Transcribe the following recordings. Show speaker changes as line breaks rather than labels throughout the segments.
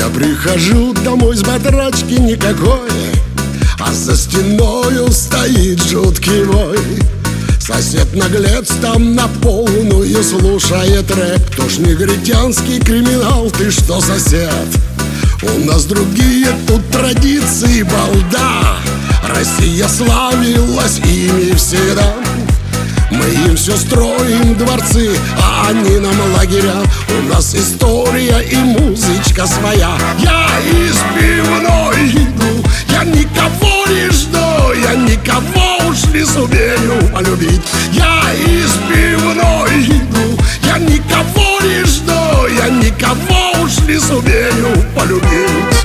Я прихожу домой с батрачки никакой, а за стеною стоит жуткий вой. Сосед-наглец там на полную слушает рэп. То ж негритянский криминал, ты что, сосед? У нас другие тут традиции, балда. Россия славилась ими всегда. Мы им все строим дворцы, а они нам лагеря. У нас история и музычка своя. Я из пивной иду, я никого не жду, я никого уж не сумею полюбить. Я из пивной иду, я никого не жду, я никого уж не сумею полюбить.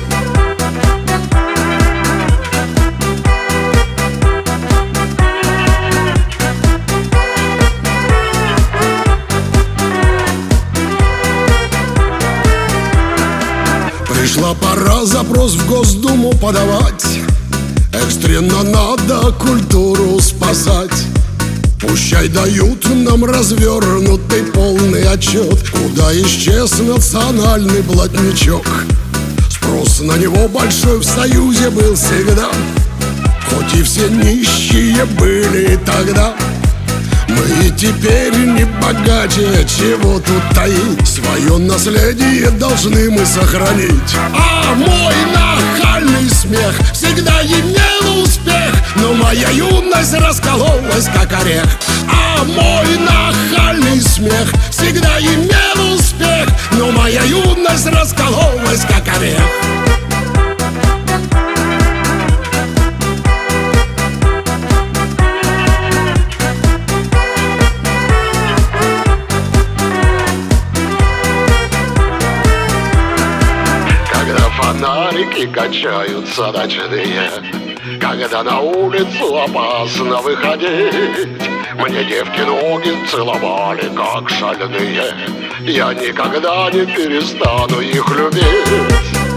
Пришла пора запрос в Госдуму подавать. Экстренно надо культуру спасать. Пущай дают нам развернутый полный отчет, куда исчез национальный блатничок. Спрос на него большой в Союзе был всегда, хоть и все нищие были тогда. Мы и теперь не богаче, чего тут таить. Свое наследие должны мы сохранить. А мой нахальный смех всегда имел успех, но моя юность раскололась, как орех. А мой нахальный смех всегда имел успех, но моя юность раскололась, как орех.
Фонарики качаются ночные, когда на улицу опасно выходить. Мне девки ноги целовали, как шальные. Я никогда не перестану их любить.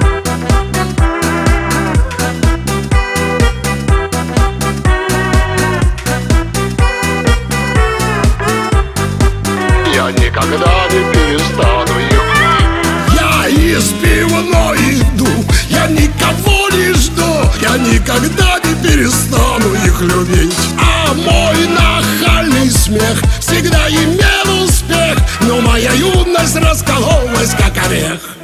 Я никогда не перестану их любить.
Я из пивной иду, я никого не жду, я никогда не перестану их любить. А мой нахальный смех всегда имел успех, но моя юность раскололась, как орех.